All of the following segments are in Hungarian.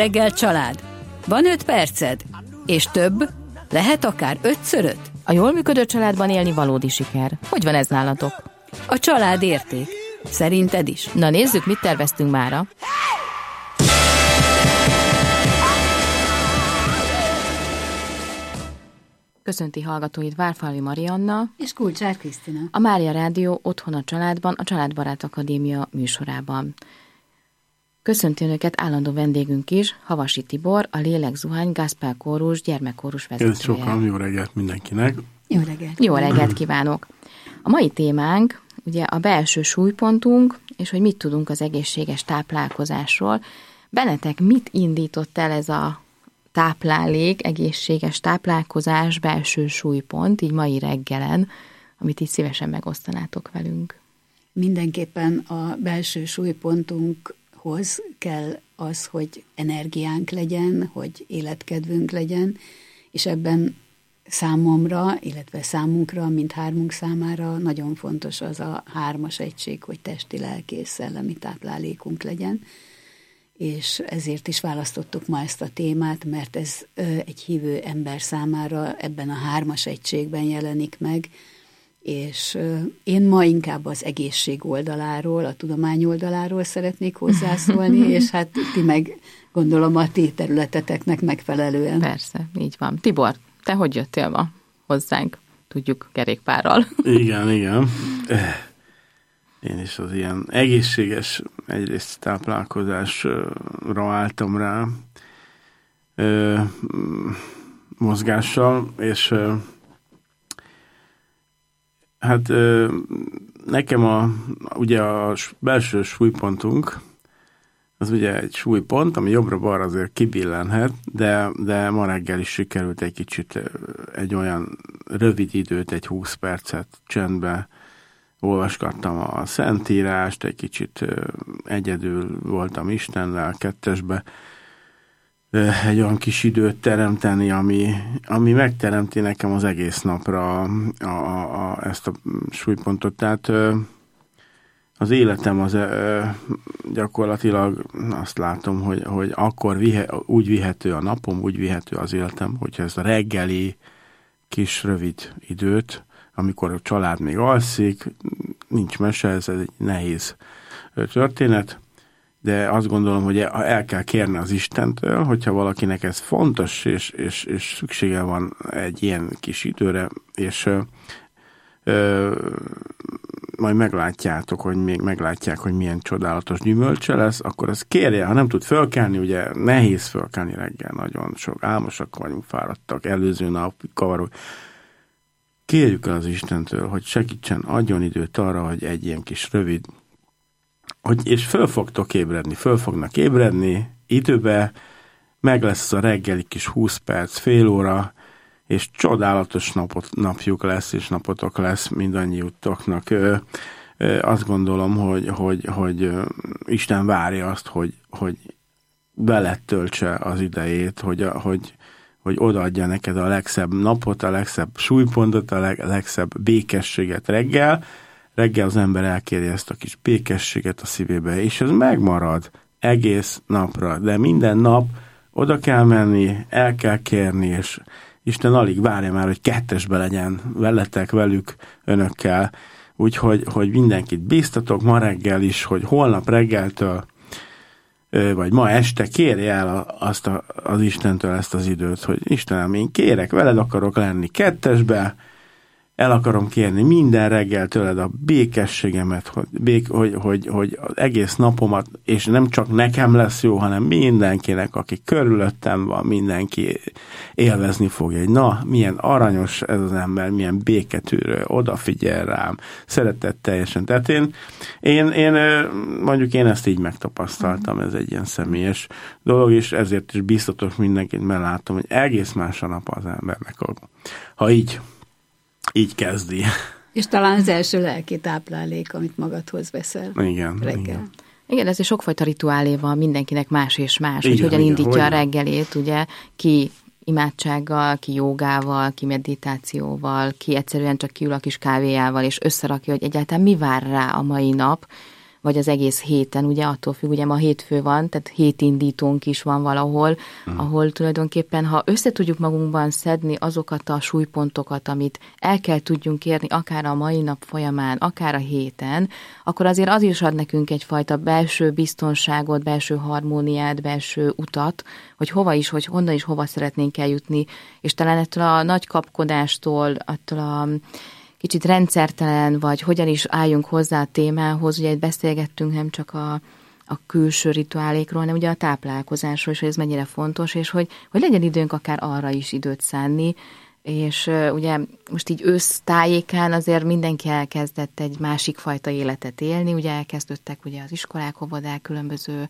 reggel család. Van 5 perced? És több? Lehet akár 5x5? A jól működő családban élni valódi siker. Hogy van ez nálatok? A család érték. Szerinted is? Na nézzük, mit terveztünk mára. Köszönti hallgatóit Várfalvi Marianna és Kulcsár Krisztina. A Mária Rádió Otthon a Családban, a Családbarát Akadémia műsorában. Köszönti önöket állandó vendégünk is, Havasi Tibor, a Lélegzuhany Gospel Kórus gyermekkórus vezetője. Sokan, jó reggelt mindenkinek. Jó reggelt. Jó reggelt kívánok. A mai témánk ugye a belső súlypontunk, és hogy mit tudunk az egészséges táplálkozásról. Bennetek mit indított el ez a táplálék, egészséges táplálkozás, belső súlypont, így mai reggelen, amit így szívesen megosztanátok velünk? Mindenképpen a belső súlypontunkhoz kell az, hogy energiánk legyen, hogy életkedvünk legyen, és ebben számomra, illetve számunkra, mindhármunk számára nagyon fontos az a 3-as egység, hogy testi, lelki és szellemi táplálékunk legyen. És ezért is választottuk ma ezt a témát, mert ez egy hívő ember számára ebben a 3-as egységben jelenik meg, és én ma inkább az egészség oldaláról, a tudomány oldaláról szeretnék hozzászólni, és hát ti meg gondolom a ti területeteknek megfelelően. Persze, így van. Tibor, te hogy jöttél ma hozzánk? Tudjuk, kerékpárral. Igen. Én is az ilyen egészséges egyrészt táplálkozásra álltam rá mozgással, és hát nekem ugye a belső súlypontunk, az ugye egy súlypont, ami jobbra-balra azért kibillenhet, de ma reggel is sikerült egy kicsit egy olyan rövid időt, egy 20 percet csendbe olvasgattam a Szentírást, egy kicsit egyedül voltam Istennel, kettesbe, egy olyan kis időt teremteni, ami megteremti nekem az egész napra ezt a súlypontot. Tehát az életem az gyakorlatilag azt látom, hogy akkor úgy vihető a napom, úgy vihető az életem, hogyha ez a reggeli kis rövid időt, amikor a család még alszik, nincs mese, ez egy nehéz történet, de azt gondolom, hogy el kell kérni az Istentől, hogyha valakinek ez fontos, és szüksége van egy ilyen kis időre, és majd meglátják, hogy milyen csodálatos gyümölcse lesz, akkor ezt kérje, ha nem tud fölkelni, ugye nehéz fölkelni reggel, nagyon sok álmosak vagyunk, fáradtak, előző nap kavarok. Kérjük el az Istentől, hogy segítsen, adjon időt arra, hogy egy ilyen kis rövid, és föl fognak ébredni időbe, meg lesz a reggeli kis 20 perc, fél óra, és csodálatos napjuk lesz, és napotok lesz mindannyiutoknak. Azt gondolom, hogy Isten várja azt, hogy veled töltse az idejét, hogy odaadja neked a legszebb napot, a legszebb súlypontot, a legszebb békességet reggel. Reggel az ember elkéri ezt a kis békességet a szívébe, és ez megmarad egész napra. De minden nap oda kell menni, el kell kérni, és Isten alig várja már, hogy kettesbe legyen veletek, velük, önökkel. Úgyhogy mindenkit bíztatok ma reggel is, hogy holnap reggeltől vagy ma este kérje el az Istentől ezt az időt, hogy Istenem, én kérek, veled akarok lenni kettesbe, el akarom kérni minden reggel tőled a békességemet, hogy az egész napomat, és nem csak nekem lesz jó, hanem mindenkinek, aki körülöttem van, mindenki élvezni fogja. Na, milyen aranyos ez az ember, milyen béketűrő, odafigyel rám, szeretetteljesen. Tehát én mondjuk én ezt így megtapasztaltam, ez egy ilyen személyes dolog, és ezért is biztatok mindenkit, mert látom, hogy egész más a nap az embernek, ha így kezdi. És talán az első lelki táplálék, amit magadhoz veszel. Igen. Igen, ez egy sokfajta rituálé van, mindenkinek más és más, hogy hogyan indítja a reggelét, ugye, ki imádsággal, ki jogával, ki meditációval, ki egyszerűen csak kiül a kis kávéjával, és összerakja, hogy egyáltalán mi vár rá a mai nap, vagy az egész héten, ugye attól függ, ugye ma hétfő van, tehát hétindítónk is van valahol, ahol tulajdonképpen, ha össze tudjuk magunkban szedni azokat a súlypontokat, amit el kell tudjunk érni, akár a mai nap folyamán, akár a héten, akkor azért az is ad nekünk egyfajta belső biztonságot, belső harmóniát, belső utat, hogy hova is, hogy honnan is hova szeretnénk eljutni, és talán ettől a nagy kapkodástól, attól a kicsit rendszertelen, vagy hogyan is álljunk hozzá a témához, ugye itt beszélgettünk nem csak a külső rituálékról, hanem ugye a táplálkozásról, és hogy ez mennyire fontos, és hogy legyen időnk akár arra is időt szánni, és ugye most így ősztájékán azért mindenki elkezdett egy másik fajta életet élni, ugye elkezdődtek ugye az iskolák, óvodák, különböző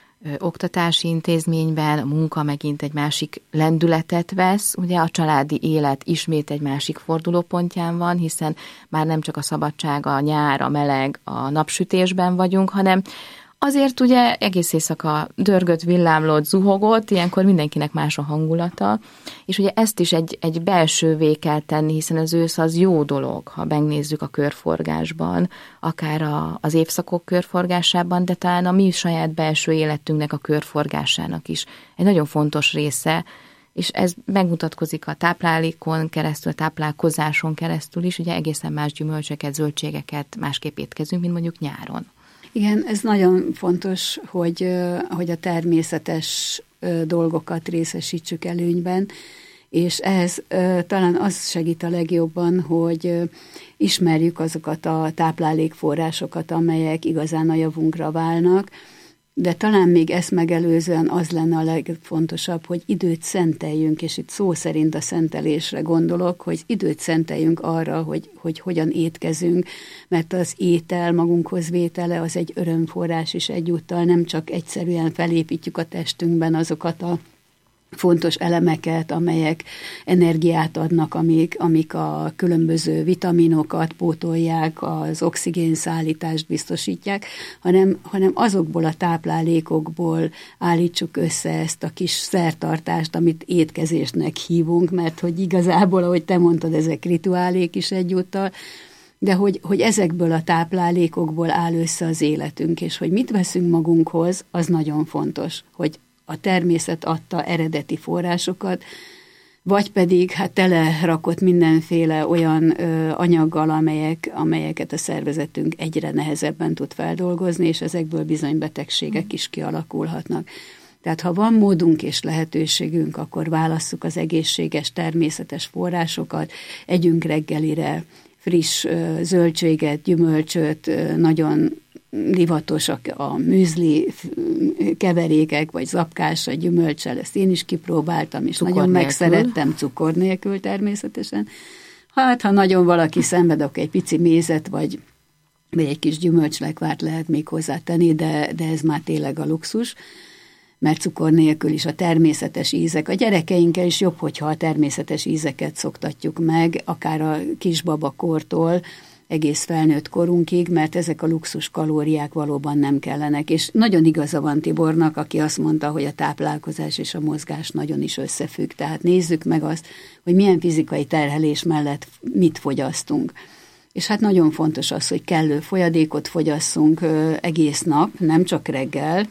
oktatási intézményben, a munka megint egy másik lendületet vesz, ugye a családi élet ismét egy másik fordulópontján van, hiszen már nem csak a szabadság, a nyár, a meleg, a napsütésben vagyunk, hanem azért ugye egész éjszaka dörgött, villámlott, zuhogott, ilyenkor mindenkinek más a hangulata, és ugye ezt is egy belsővé kell tenni, hiszen az ősz az jó dolog, ha megnézzük a körforgásban, akár az évszakok körforgásában, de talán a mi saját belső életünknek a körforgásának is egy nagyon fontos része, és ez megmutatkozik a táplálékon keresztül, a táplálkozáson keresztül is, ugye egészen más gyümölcsöket, zöldségeket másképp étkezünk, mint mondjuk nyáron. Igen, ez nagyon fontos, hogy a természetes dolgokat részesítsük előnyben, és ehhez talán az segít a legjobban, hogy ismerjük azokat a táplálékforrásokat, amelyek igazán a javunkra válnak, de talán még ezt megelőzően az lenne a legfontosabb, hogy időt szenteljünk, és itt szó szerint a szentelésre gondolok, hogy időt szenteljünk arra, hogy hogyan étkezünk, mert az étel magunkhoz vétele az egy örömforrás is egyúttal, nem csak egyszerűen felépítjük a testünkben azokat a fontos elemeket, amelyek energiát adnak, amik a különböző vitaminokat pótolják, az oxigénszállítást biztosítják, hanem azokból a táplálékokból állítsuk össze ezt a kis szertartást, amit étkezésnek hívunk, mert hogy igazából, ahogy te mondtad, ezek rituálék is egyúttal, de hogy ezekből a táplálékokból áll össze az életünk, és hogy mit veszünk magunkhoz, az nagyon fontos, hogy a természet adta eredeti forrásokat, vagy pedig telerakott mindenféle olyan anyaggal, amelyeket a szervezetünk egyre nehezebben tud feldolgozni, és ezekből bizony betegségek is kialakulhatnak. Tehát ha van módunk és lehetőségünk, akkor válasszuk az egészséges, természetes forrásokat, együnk reggelire friss zöldséget, gyümölcsöt, nagyon divatosak a műzli keverékek, vagy zapkással, gyümölccsel, ezt én is kipróbáltam, és nagyon megszerettem, cukor nélkül természetesen. Hát, ha nagyon valaki szenved, akkor egy pici mézet, vagy egy kis gyümölcslekvárt lehet még hozzátenni, de ez már tényleg a luxus, mert cukor nélkül is a természetes ízek. A gyerekeinkkel is jobb, hogyha a természetes ízeket szoktatjuk meg, akár a kisbabakortól, egész felnőtt korunkig, mert ezek a luxus kalóriák valóban nem kellenek. És nagyon igaza van Tibornak, aki azt mondta, hogy a táplálkozás és a mozgás nagyon is összefügg. Tehát nézzük meg azt, hogy milyen fizikai terhelés mellett mit fogyasztunk. És hát nagyon fontos az, hogy kellő folyadékot fogyasszunk egész nap, nem csak reggel,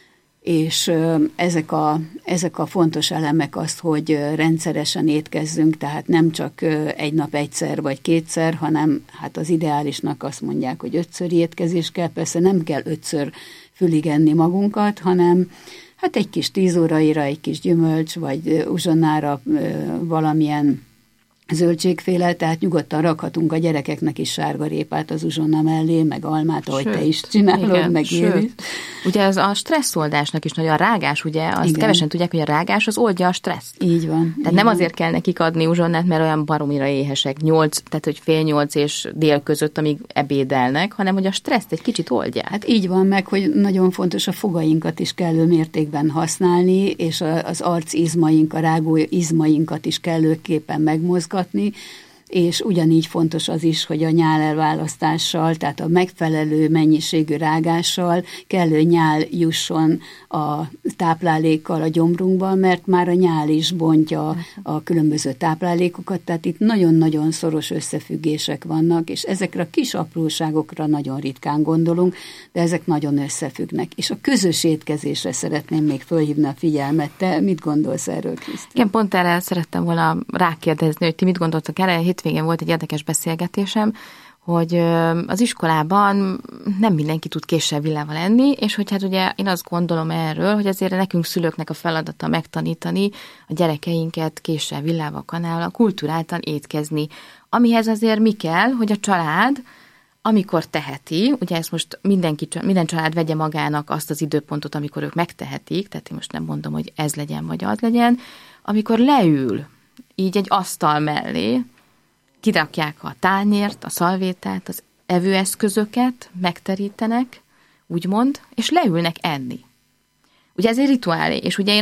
és ezek a fontos elemek azt, hogy rendszeresen étkezzünk, tehát nem csak egy nap egyszer vagy kétszer, hanem hát az ideálisnak azt mondják, hogy 5-ször étkezés kell, persze nem kell 5-ször fülig enni magunkat, hanem hát egy kis 10 óraira egy kis gyümölcs, vagy uzsonnára valamilyen zöldségféle, tehát nyugodtan rakhatunk a gyerekeknek is sárgarépát az uzsonna mellé, meg almát, ahogy te is csinálod, igen, meg én is. Ugye ez a stresszoldásnak is nagyon a rágás, ugye, azt igen. Kevesen tudják, hogy a rágás az oldja a stresszt. Így van. Tehát nem azért kell nekik adni uzsonnát, mert olyan baromira éhesek, 8, tehát hogy 7:30 és dél között, amíg ebédelnek, hanem hogy a stresszt egy kicsit oldják. Hát így van meg, hogy nagyon fontos a fogainkat is kellő mértékben használni, és az arcizmaink, a rágó izmainkat is kellőképpen megmozgatni, és ugyanígy fontos az is, hogy a nyál elválasztással, tehát a megfelelő mennyiségű rágással kellő nyál jusson a táplálékkal a gyomrunkba, mert már a nyál is bontja a különböző táplálékokat, tehát itt nagyon-nagyon szoros összefüggések vannak, és ezekre a kis apróságokra nagyon ritkán gondolunk, de ezek nagyon összefüggnek. És a közös étkezésre szeretném még fölhívni a figyelmet. Te mit gondolsz erről, Krisztina? Igen, pont erre szerettem volna rákérdezni, hogy ti mit gondoltok erre. Hétvégén volt egy érdekes beszélgetésem, hogy az iskolában nem mindenki tud késsel villával enni, és hogy hát ugye én azt gondolom erről, hogy azért nekünk szülőknek a feladata megtanítani a gyerekeinket késsel, villával, kanállal, kulturáltan étkezni. Amihez azért mi kell, hogy a család, amikor teheti, ugye ezt most minden család vegye magának azt az időpontot, amikor ők megtehetik, tehát én most nem mondom, hogy ez legyen, vagy az legyen, amikor leül így egy asztal mellé, kirakják a tányért, a szalvétát, az evőeszközöket, megterítenek, úgymond, és leülnek enni. Ugye ez egy rituálé, és ugye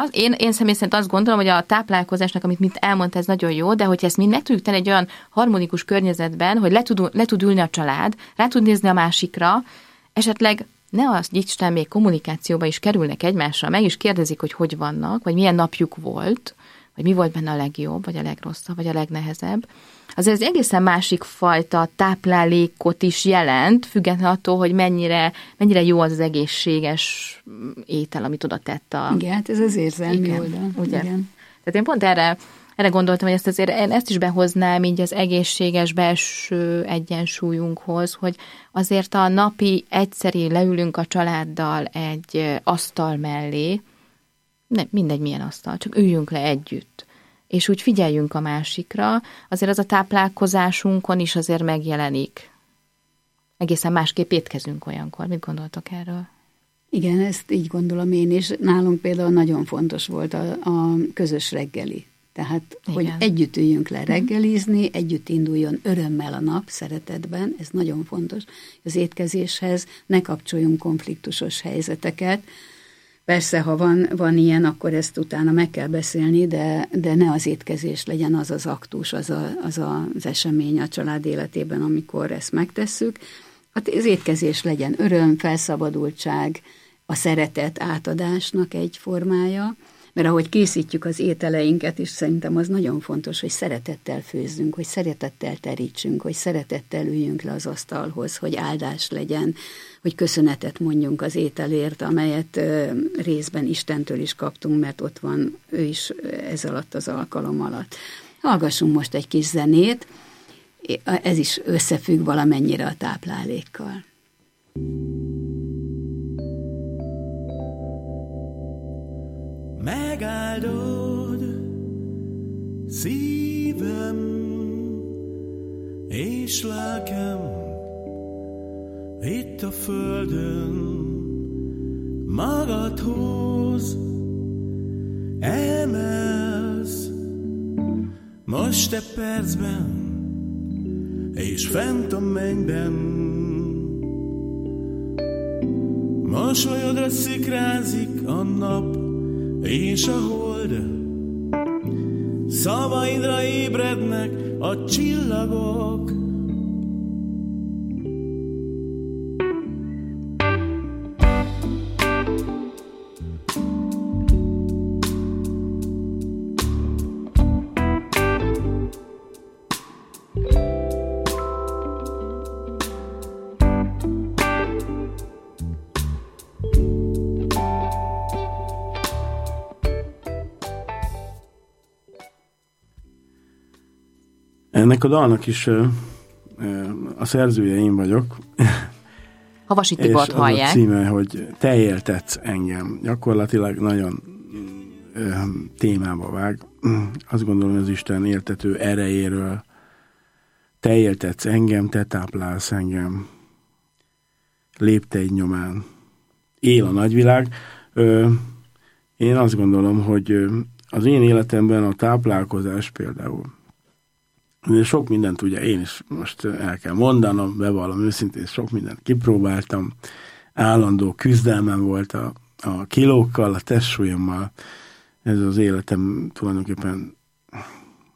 én személy szerint azt gondolom, hogy a táplálkozásnak, amit mint elmondta, ez nagyon jó, de hogyha ezt mind meg tudjuk tenni egy olyan harmonikus környezetben, hogy le tud ülni a család, rá tud nézni a másikra, esetleg ne az Isten még kommunikációba is kerülnek egymással, meg is kérdezik, hogy vannak, vagy milyen napjuk volt, vagy mi volt benne a legjobb, vagy a legrosszabb, vagy a legnehezebb. Azért ez egészen másik fajta táplálékot is jelent, függetlenül attól, hogy mennyire jó az egészséges étel, amit oda tett a... Igen, hát ez az érzelmi oldal. Ugye? Igen. Tehát én pont erre gondoltam, hogy ezt is behoznám így az egészséges belső egyensúlyunkhoz, hogy azért a napi egyszeri leülünk a családdal egy asztal mellé, nem, mindegy milyen asztal, csak üljünk le együtt, és úgy figyeljünk a másikra, azért az a táplálkozásunkon is azért megjelenik. Egészen másképp étkezünk olyankor. Mit gondoltok erről? Igen, ezt így gondolom én is. Nálunk például nagyon fontos volt a közös reggeli. Tehát, igen, hogy együtt üljünk le reggelizni, együtt induljon örömmel a nap, szeretetben, ez nagyon fontos. Az étkezéshez ne kapcsoljunk konfliktusos helyzeteket. Persze, ha van ilyen, akkor ezt utána meg kell beszélni, de ne az étkezés legyen az az aktus, az esemény a család életében, amikor ezt megtesszük. Hát az étkezés legyen öröm, felszabadultság, a szeretet átadásnak egy formája, mert ahogy készítjük az ételeinket is, szerintem az nagyon fontos, hogy szeretettel főzzünk, hogy szeretettel terítsünk, hogy szeretettel üljünk le az asztalhoz, hogy áldás legyen, hogy köszönetet mondjunk az ételért, amelyet részben Istentől is kaptunk, mert ott van ő is ez alatt az alkalom alatt. Hallgassunk most egy kis zenét, ez is összefügg valamennyire a táplálékkal. Megáldod szívem és lelkem itt a földön, magadhoz emelsz most e percben és fent a mennyben. Mosolyodra szikrázik a nap és a hold, szavaidra ébrednek a csillagok. Ennek a dalnak is a szerzője én vagyok. Havasi Tibort hallják. És az a címe, hogy Te éltetsz engem. Gyakorlatilag nagyon témába vág. Azt gondolom, hogy az Isten éltető erejéről. Te éltetsz engem, te táplálsz engem. Lépteid nyomán. Él a nagyvilág. Én azt gondolom, hogy az én életemben a táplálkozás például sok mindent ugye én is most el kell mondanom, bevallom őszintén, sok mindent kipróbáltam, állandó küzdelmem volt a kilókkal, a testsúlyommal, ez az életem tulajdonképpen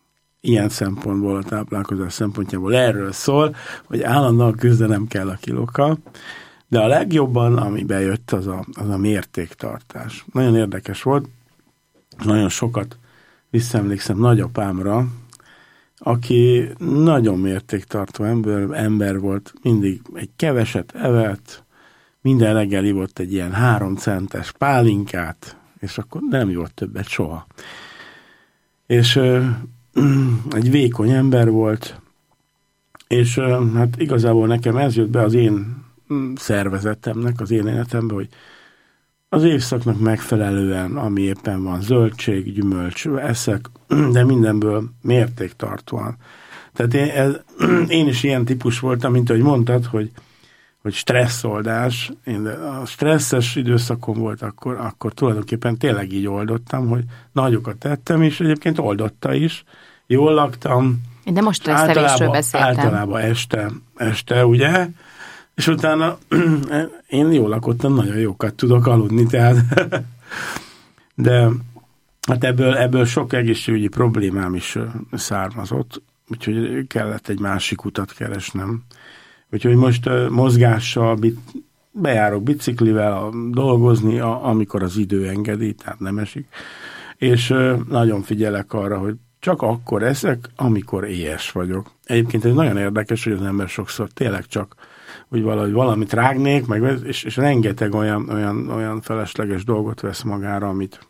ilyen szempontból, a táplálkozás szempontjából erről szól, hogy állandóan küzdenem kell a kilókkal, de a legjobban, ami bejött, az a mértéktartás. Nagyon érdekes volt, nagyon sokat visszaemlékszem nagyapámra, aki nagyon mértéktartó ember volt, mindig egy keveset evett, minden reggel ivott egy ilyen 3 centes pálinkát, és akkor nem ivott többet soha. És egy vékony ember volt, és hát igazából nekem ez jött be az én szervezetemnek, az én életembe, hogy az évszaknak megfelelően, ami éppen van, zöldség, gyümölcs eszek, de mindenből mértéktartóan. Tehát én is ilyen típus voltam, mint ahogy mondtad, hogy stresszoldás. Én a stresszes időszakom volt akkor tulajdonképpen tényleg így oldottam, hogy nagyokat tettem, és egyébként oldotta is. Jól laktam. De most stresszelésről beszéltem. Általában este, ugye? És utána én jól lakottam, nagyon jókat tudok aludni, tehát de hát ebből sok egészségügyi problémám is származott, úgyhogy kellett egy másik utat keresnem. Úgyhogy most mozgással bejárok biciklivel dolgozni, amikor az idő engedi, tehát nem esik, és nagyon figyelek arra, hogy csak akkor eszek, amikor éhes vagyok. Egyébként ez nagyon érdekes, hogy az ember sokszor tényleg csak úgy valahogy valamit rágnék, és rengeteg olyan felesleges dolgot vesz magára,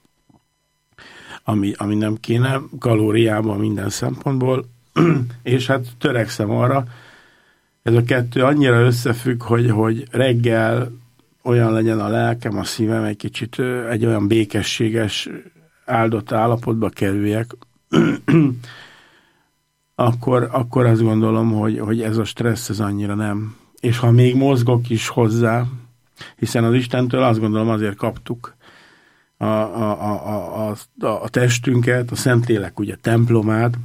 ami nem kéne, kalóriában minden szempontból, és hát törekszem arra, ez a kettő annyira összefügg, hogy reggel olyan legyen a lelkem, a szívem, egy kicsit egy olyan békességes, áldott állapotba kerüljek, akkor azt gondolom, hogy ez a stressz ez annyira nem. És ha még mozgok is hozzá, hiszen az Istentől azt gondolom azért kaptuk a testünket, a Szentlélek ugye templomát,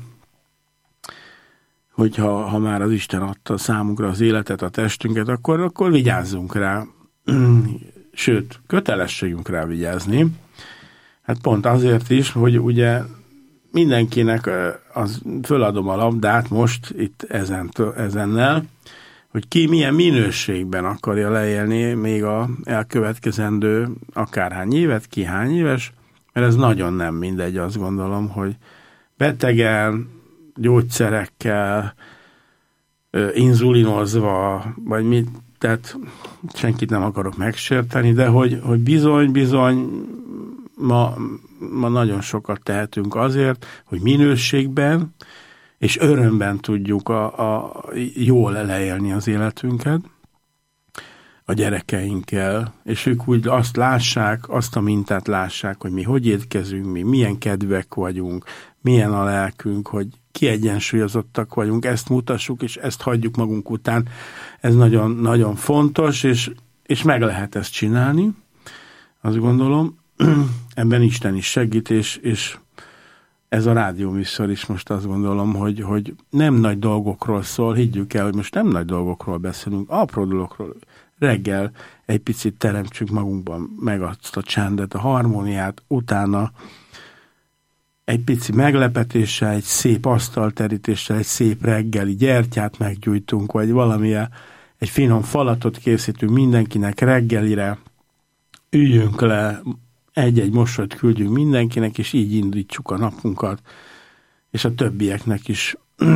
hogyha már az Isten adta számunkra az életet, a testünket, akkor vigyázzunk rá. Sőt, kötelességünk rá vigyázni. Hát pont azért is, hogy ugye mindenkinek föladom a labdát most itt ezennel, hogy ki milyen minőségben akarja leélni még a elkövetkezendő akárhány évet, ki hány éves, mert ez nagyon nem mindegy, azt gondolom, hogy betegen, gyógyszerekkel, inzulinozva, vagy mit, tehát senkit nem akarok megsérteni, de hogy bizony ma nagyon sokat tehetünk azért, hogy minőségben és örömben tudjuk jól leélni az életünket a gyerekeinkkel, és ők úgy azt lássák, azt a mintát lássák, hogy mi hogy étkezünk, mi milyen kedvek vagyunk, milyen a lelkünk, hogy kiegyensúlyozottak vagyunk, ezt mutassuk, és ezt hagyjuk magunk után. Ez nagyon, nagyon fontos, és meg lehet ezt csinálni, azt gondolom. Ebben Isten is segít, és ez a rádióműsor is most azt gondolom, hogy nem nagy dolgokról szól, higgyük el, hogy most nem nagy dolgokról beszélünk, apró dolgokról. Reggel egy picit teremtsük magunkban meg azt a csendet, a harmóniát, utána egy pici meglepetéssel, egy szép asztalterítéssel, egy szép reggeli gyertyát meggyújtunk, vagy valamilyen, egy finom falatot készítünk mindenkinek reggelire, üljünk le, egy-egy mosolyt küldjünk mindenkinek, és így indítsuk a napunkat, és a többieknek is,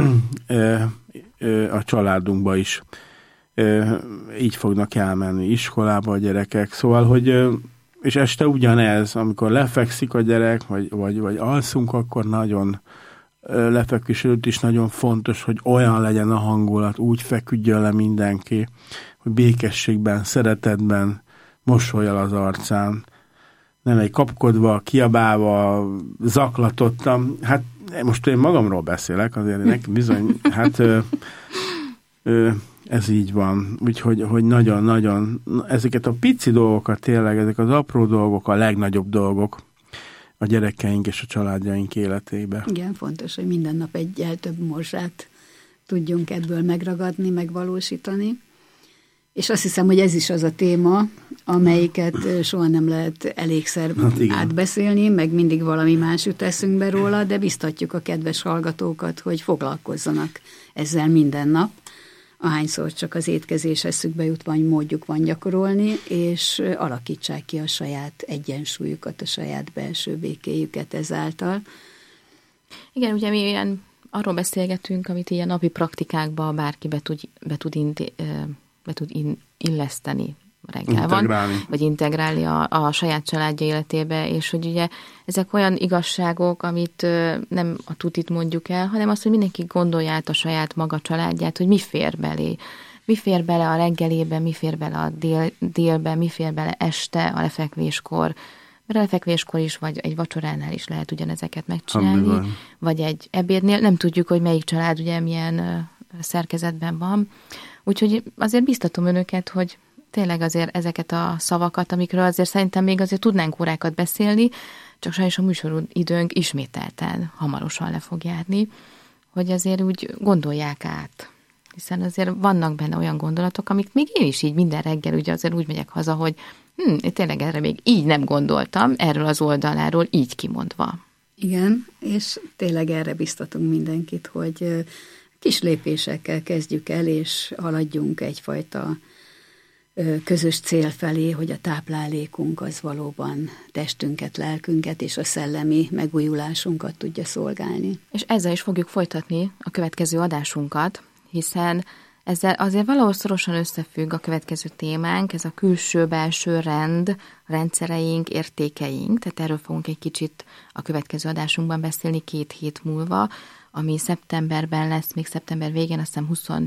a családunkba is így fognak elmenni iskolába a gyerekek. Szóval, hogy és este ugyanez, amikor lefekszik a gyerek, vagy alszunk, akkor nagyon lefekvés előtt is nagyon fontos, hogy olyan legyen a hangulat, úgy feküdjön le mindenki, hogy békességben, szeretetben mosollyal az arcán, nem egy kapkodva, kiabálva, zaklatottam. Hát most én magamról beszélek, azért nekem bizony, hát ez így van. Úgyhogy hogy nagyon-nagyon ezeket a pici dolgokat tényleg, ezek az apró dolgok, a legnagyobb dolgok a gyerekeink és a családjaink életébe. Igen, fontos, hogy minden nap egyel több morzsát tudjunk ebből megragadni, megvalósítani. És azt hiszem, hogy ez is az a téma, amelyiket soha nem lehet elégszer átbeszélni, meg mindig valami más jut eszünkbe róla, de biztatjuk a kedves hallgatókat, hogy foglalkozzanak ezzel minden nap, ahányszor csak az étkezés eszükbe jut, vagy módjuk van gyakorolni, és alakítsák ki a saját egyensúlyukat, a saját belső békéjüket ezáltal. Igen, ugye mi ilyen arról beszélgetünk, amit így a napi praktikákba bárki be tud illeszteni reggel van, vagy integrálni a saját családja életébe, és hogy ugye ezek olyan igazságok, amit nem a tutit mondjuk el, hanem azt, hogy mindenki gondolja át a saját maga családját, hogy mi fér belé. Mi fér bele a reggelébe, mi fér bele a délbe, mi fér bele este, a lefekvéskor. Mert a lefekvéskor is, vagy egy vacsoránál is lehet ugyanezeket megcsinálni, vagy egy ebédnél. Nem tudjuk, hogy melyik család ugye milyen szerkezetben van. Úgyhogy azért biztatom önöket, hogy tényleg azért ezeket a szavakat, amikről azért szerintem még azért tudnánk órákat beszélni, csak sajnos a műsoridőnk ismételten hamarosan le fog járni, hogy azért úgy gondolják át. Hiszen azért vannak benne olyan gondolatok, amik még én is így minden reggel ugye azért úgy megyek haza, hogy tényleg erre még így nem gondoltam, erről az oldaláról így kimondva. Igen, és tényleg erre biztatunk mindenkit, hogy kis lépésekkel kezdjük el, és haladjunk egyfajta közös cél felé, hogy a táplálékunk az valóban testünket, lelkünket és a szellemi megújulásunkat tudja szolgálni. És ezzel is fogjuk folytatni a következő adásunkat, hiszen ezzel azért valahol szorosan összefügg a következő témánk, ez a külső-belső rend, rendszereink, értékeink, tehát erről fogunk egy kicsit a következő adásunkban beszélni 2 hét múlva, ami szeptemberben lesz, még szeptember végén, azt hiszem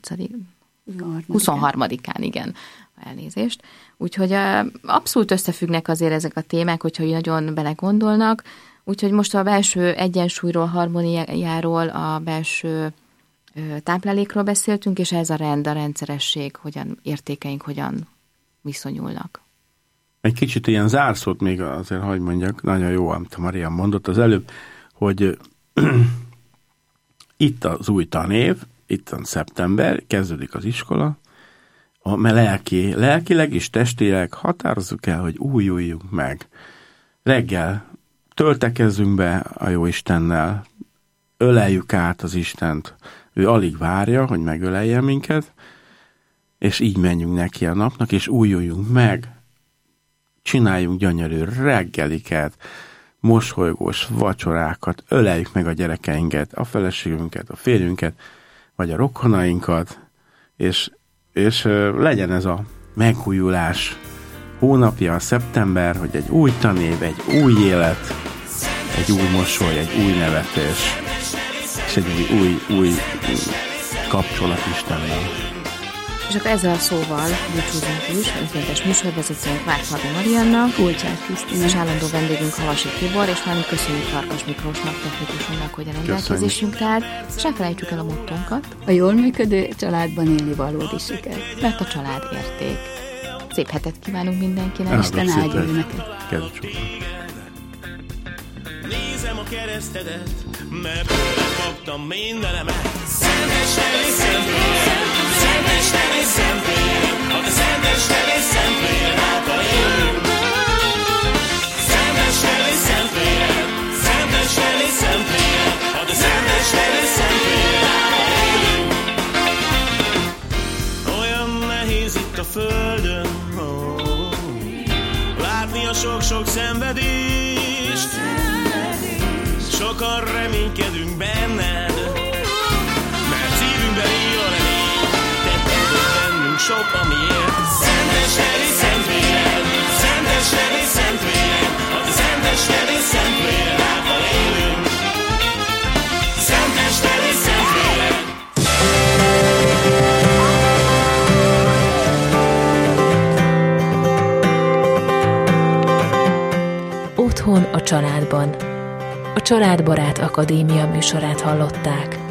23-án, igen, elnézést. Úgyhogy abszolút összefüggnek azért ezek a témák, hogyha nagyon belegondolnak. Úgyhogy most a belső egyensúlyról, harmóniáról, a belső táplálékról beszéltünk, és ez a rend, a rendszeresség, hogyan értékeink, hogyan viszonyulnak. Egy kicsit ilyen zárszót még azért, hogy mondjak, nagyon jó, amit a Maria mondott az előbb, hogy itt az új tanév, itt van szeptember, kezdődik az iskola, lelkileg és testileg határozzuk el, hogy újuljunk meg. Reggel töltekezzünk be a Jóistennel, öleljük át az Istent. Ő alig várja, hogy megölelje minket, és így menjünk neki a napnak, és újuljunk meg, csináljunk gyönyörű reggeliket, mosolygós vacsorákat, öleljük meg a gyerekeinket, a feleségünket, a férjünket, vagy a rokonainkat, és legyen ez a megújulás hónapja, a szeptember, hogy egy új tanév, egy új élet, egy új mosoly, egy új nevetés, és egy új kapcsolat Istennel. És akkor ezzel a szóval búcsúzunk is, önkéntes műsorvezetőnk Várfardi Marianna, Kulcsár Krisztina, és állandó vendégünk Havasi Tibor, és már köszönjük Farkas Miklósnak, technikusunknak, hogy a rendelkezésünk állt, és ne felejtsük el a mottónkat. A jól működő családban élni valódi siker. Mert a család érték. Szép hetet kívánunk mindenkinek. Isten áldja neked. Nézem a keresztedet, mert tőle kaptam mindenemet. Szentesteni Szentlélek, Szentesteni Szentlélek, a te Szentesteni Szentlélek által élünk. Szentesteni Szentlélek, Szentesteni Szentlélek, a te Szentesteni Szentlélek által élünk. Olyan nehéz itt a földön, látni a sok-sok szenvedést. Sokan reménykedünk benned, mert szívünkben él a remény, te tudod bennünk sok, amiért. Szentesteni Szentlélek, Szentesteni Szentlélek, a te Szentesteni Szentlélek által élünk. Szentesteni Szentlélek. Otthon a családban. A Családbarát Akadémia műsorát hallották.